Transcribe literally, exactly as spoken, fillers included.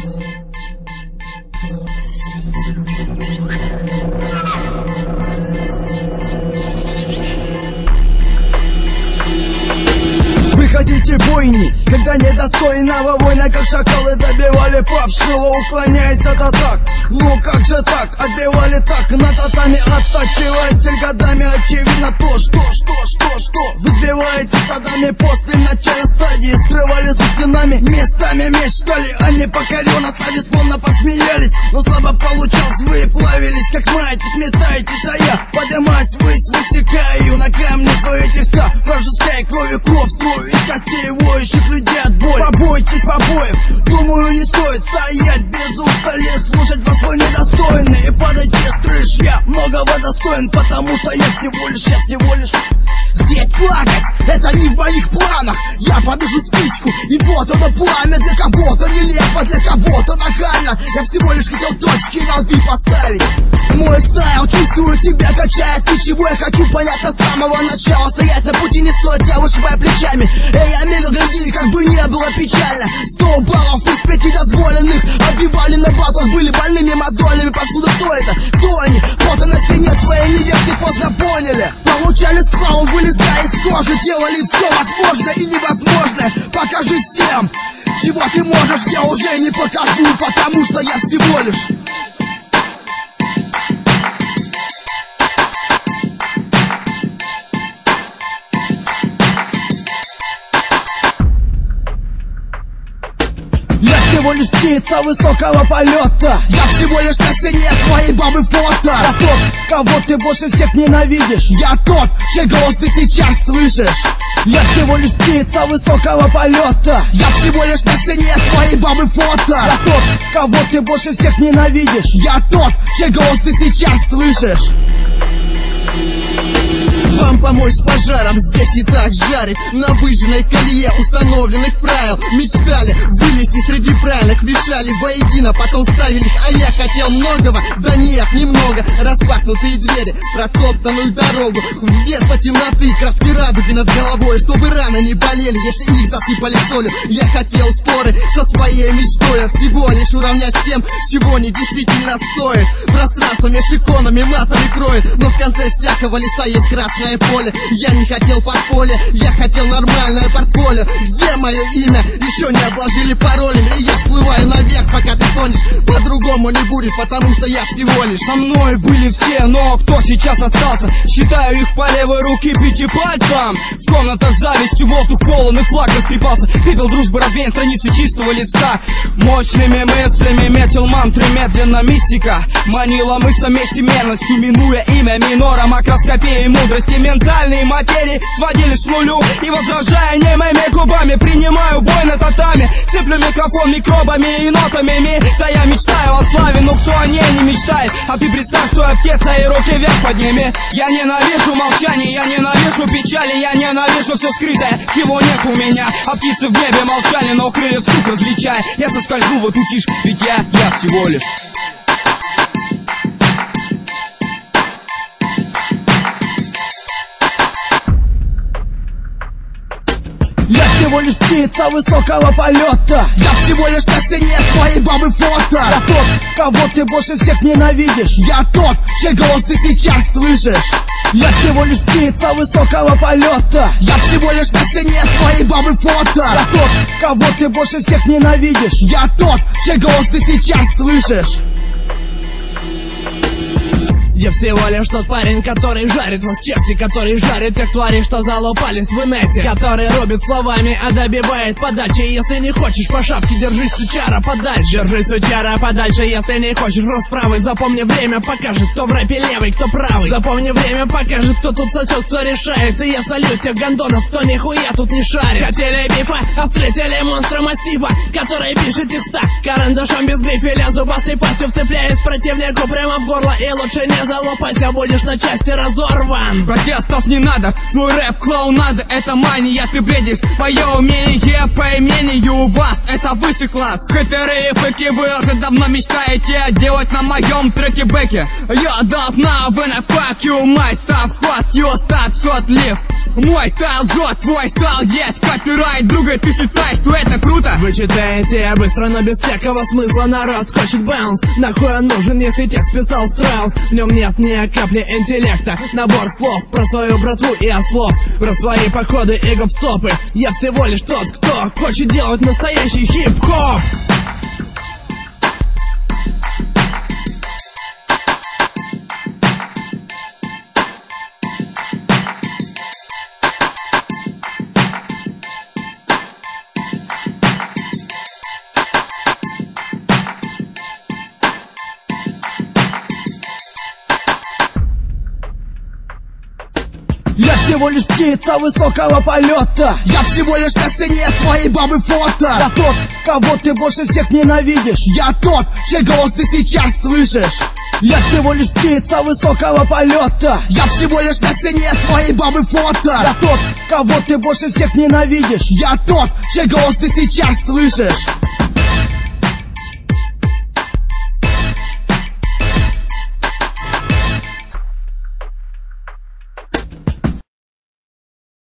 Хотите бойни, когда недостойного воина, как шакалы, добивали павшего, уклоняясь от атак. Ну как же так, отбивали так, на татами оттачивая стиль годами. Очевидно то, что, что, что, что вы сбиваете стадами после начала стадии. Скрывали за стенами, местами мечтали о непокоренной славе, словно посмеялись. Но слабо получалось, вы плавились, как маятник, метаетесь, а я поднимаюсь ввысь, высекаю на камне свои тельца, вражеской кровью кровь строю из костей воющих людей от боли. Побойтесь побоев, думаю, не стоит стоять без устали, слушать вас вы недостойны и падайте с крыш. Я многого достоин, потому что я всего лишь, я всего лишь. Здесь плакать, это не в моих планах. Я подышу спичку, и вот оно пламя. Для кого-то нелепо, для кого-то нахально. Я всего лишь хотел точки на «и» поставить. Мой стайл, чувствую себя, качает. И чего я хочу понять с самого начала. Стоять на пути не стоит, я вышибаю плечами. Эй, Омега, гляди, как бы не было печально. Сто баллов из пяти дозволенных отбивали на батлах, были больными мозолями. Повсюду кто это? Кто они? Фото на стене своей невесты поздно поняли. Получали славу, вылезая из кожи, делали все возможное и невозможное. Покажи всем, чего ты можешь, я уже не покажу, потому что я всего лишь. Я всего лишь птица высокого полета. Я всего лишь на стене твоей бабы фото. Я тот, кого ты больше всех ненавидишь. Я тот, чей голос ты сейчас слышишь. Я всего лишь птица высокого полета. Я всего лишь на стене твоей бабы фото. Я тот, кого ты больше всех ненавидишь. Я тот, чей голос ты сейчас слышишь. Вам помочь с пожаром, здесь и так жарит. На выжженной колее установленных правил мечтали вылезти среди правильных, мешали воедино, потом ставились. А я хотел многого, да нет, немного. Распахнутые двери, протоптанную дорогу, вместо темноты краски радуги над головой, чтобы раны не болели, если их засыпали солью. Я хотел споры со своей мечтой, всего лишь уравнять с тем, чего не действительно стоит. Пространство меж иконами матами кроет, но в конце всякого листа есть красное поле. Я не хотел подполье, я хотел нормальное портфолио, где мое имя еще не обложили паролями. И я всплываю наверх, пока ты тонешь. По-другому не будет, потому что я всего лишь. Со мной были все, но кто сейчас остался? Считаю их по левой руке пяти пальцам. В комнатах завистью воздух полон и флаг растрепался. Пепел дружбы развеян, страницы чистого листа. Мощными мыслями метил мантры, медленно мистика манила мысль вместе мерностью, минуя имя минора, макроскопии мудрости. Ментальные материи сводились к нулю, и возражая немыми губами принимаю бой на татами. Сыплю микрофон микробами и нотами. Да я мечтаю о славе, но кто о ней не мечтает? А ты представь, стоя в теца и руки вверх подними. Я ненавижу молчание, я ненавижу печали, я ненавижу все скрытое, чего нет у меня. А птицы в небе молчали, но крылья стук различая. Я соскользну в эту тишь, ведь я, я всего лишь. Я всего лишь птица высокого полета. Я всего лишь на стене твоей бабы фото. Я тот, кого ты больше всех ненавидишь. Я тот, чей голос ты сейчас слышишь. Я всего лишь птица высокого полета. Я всего лишь на стене твоей бабы фото. Я тот, кого ты больше всех ненавидишь. Я тот, чей голос ты сейчас слышишь. Я всего лишь тот парень, который жарит вас в чепсе, который жарит тех тварей, что залопались в инете, который рубит словами, а добивает подачи. Если не хочешь по шапке, держись, сучара, подальше. Держись, сучара, подальше, если не хочешь расправы. Запомни, время покажет, кто в рэпе левый, кто правый. Запомни, время покажет, кто тут сосет, кто решает. И я солю тех гондонов, кто нихуя тут не шарит. Хотели бифа, а встретили монстра массива, который пишет текста карандашом без грифеля, зубастой пастью вцепляясь противнику прямо в горло. И лучше не залопайся, будешь на части разорван. Протестов не надо, твой рэп клоунада, это мания, ты бредишь. Мое умение по имению вас, это высший класс. Хейтеры и фейки, вы уже давно мечтаете делать на моем треке бэки. Я должна, when I fuck you, my stuff hot, you start short live. Мой стайл жжет, твой стайл есть копирайт. Друга, ты считаешь, что это круто? Вы читаете быстро, но без всякого смысла. Народ хочет баунс. Нахуй он нужен, если текст писал Страус? В нем нет ни капли интеллекта. Набор слов про свою братву и ослов, про свои походы и гоп-стопы. Я всего лишь тот, кто хочет делать настоящий хип-хоп. Я всего лишь птица высокого полета. Я всего лишь на стене твоей бабы фото. Я тот, кого ты больше всех ненавидишь. Я тот, чей голос ты сейчас слышишь. Я всего лишь птица высокого полета. Я всего лишь на стене твоей бабы фото. Я тот, кого ты больше всех ненавидишь. Я тот, чей голос ты сейчас слышишь.